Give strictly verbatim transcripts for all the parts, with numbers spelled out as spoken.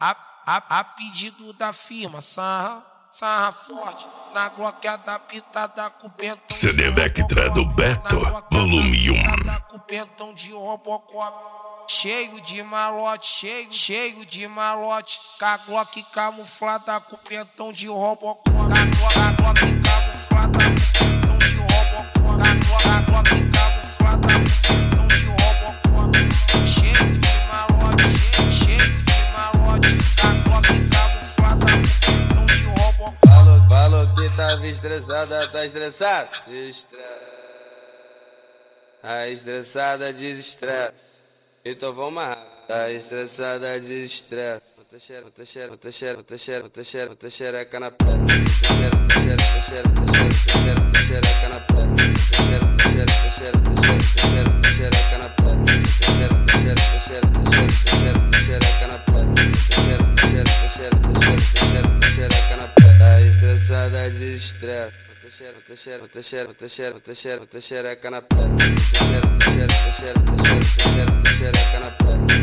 A, a, a pedido da firma, sarra, sarra forte. Na gloqueada pitada com pentão. C D Vectra do Beto, volume um. Com pentão de Robocop. Cheio de malote, cheio, cheio de malote. Com a Glock camuflada com pentão de Robocop. Com a Glock camuflada com pentão de Robocop. Com a Glock camuflada com pentão de Robocop. Cheio de malote, cheio, cheio de malote. Com a Glock camuflada com pentão de Robocop. Falou, falou que tava estressada, tá estressada? Estressa. A estressada desestressa. Então vamos lá. Tá estressada de estresse. Bota xereca, bota xereca, bota xereca, bota xereca, bota xereca na pressa. Bota xereca, bota xereca, bota xereca, bota xereca na pressa. Bota xereca, bota xereca, bota xereca na pressa. Bota xereca, bota xereca, bota xereca na pressa. Bota xereca, bota xereca, bota xereca na pressa. Tá estressada de estresse. Bota xereca, bota xereca, bota xereca, bota xereca, bota xereca na pressa. Bota xereca, bota xereca, bota xereca, bota xereca na pressa.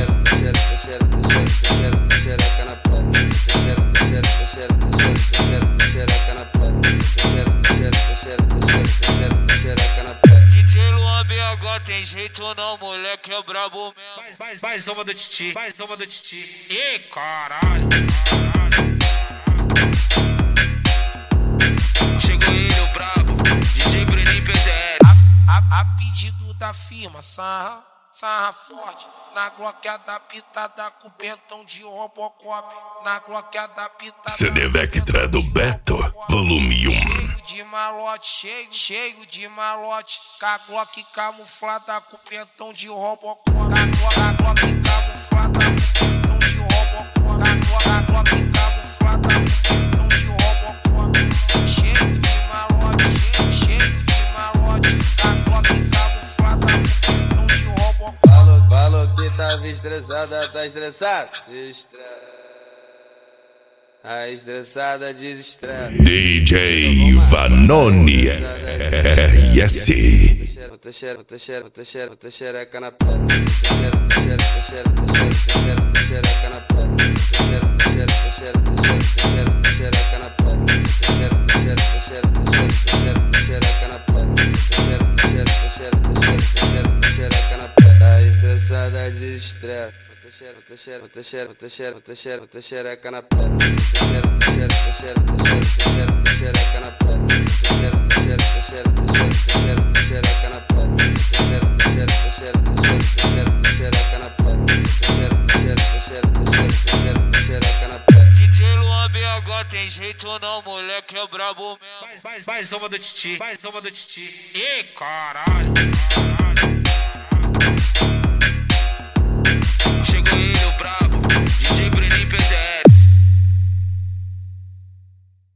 D J Luan B H tem jeito não, moleque é brabo mesmo. Mais, mais uma do Titi, mais uma do Titi. Ih, caralho, caralho. Chegou ele, o brabo, D J Breninho P Z S. A, a, a pedido da firma, sarra, sarra forte. Na gloqueada pitada com pentão de Robocop. Na gloqueada pitada C D Vectra do Beto, volume um. Cheio de malote, cheio, cheio de malote. Com a Glock camuflada com pentão de Robocop. Com a Glock, a Glock camuflada com pentão de Robocop. Com a Glock, a Glock camuflada com pentão de Robocop. Cheio de malote, cheio, cheio de malote. Com a Glock camuflada com pentão de Robocop. Falou, falou que tava estressada, tá estressada? Estressa. A estressada desestressa. D J Vanoni R S. Bota xereca, bota xereca, bota xereca, bota xereca na pressa. Bota xereca, bota xereca, bota xereca, bota xereca na pressa. Bota xereca, bota xereca, bota xereca, bota xereca na pressa. Bota xereca, bota xereca, bota xereca, bota xereca na pressa. Bota xereca, bota xereca, bota xereca, bota xereca na pressa. Tá estressada de estresse. Bota xereca, bota xereca, bota xereca, bota xereca, bota xereca, bota xereca na pressa. Bota xereca, bota xereca, bota xereca, bota xereca, bota xereca na pressa. Bota xereca, bota xereca, bota xereca, bota xereca, bota xereca na pressa. D J Luan B H tem jeito não, moleque é brabo mesmo. Mais, mais, mais uma do Titi, mais uma do Titi. Ih, caralho.